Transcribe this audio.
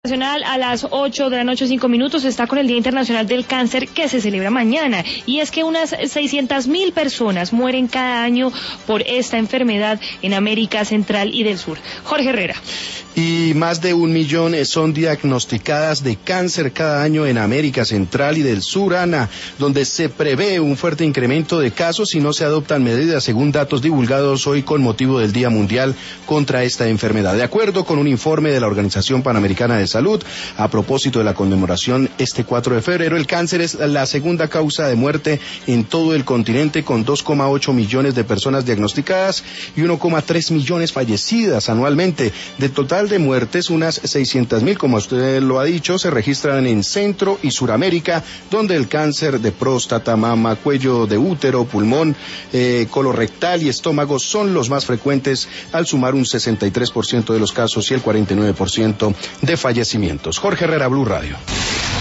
Nacional a las 8 de la noche, 5 minutos, está con el Día Internacional del Cáncer que se celebra mañana. Y es que unas 600.000 personas mueren cada año por esta enfermedad en América Central y del Sur. Jorge Herrera. Y más de 1 millón son diagnosticadas de cáncer cada año en América Central y del Sur, Ana, donde se prevé un fuerte incremento de casos si no se adoptan medidas, según datos divulgados hoy con motivo del Día Mundial contra esta enfermedad. De acuerdo con un informe de la Organización Panamericana de Salud, a propósito de la conmemoración este 4 de febrero, el cáncer es la segunda causa de muerte en todo el continente, con 2,8 millones de personas diagnosticadas y 1,3 millones fallecidas anualmente. De total de muertes, unas 600.000, como usted lo ha dicho, se registran en Centro y Suramérica, donde el cáncer de próstata, mama, cuello de útero, pulmón, colorectal y estómago son los más frecuentes, al sumar un 63% de los casos y el 49% de fallecimientos. Jorge Herrera, Blue Radio.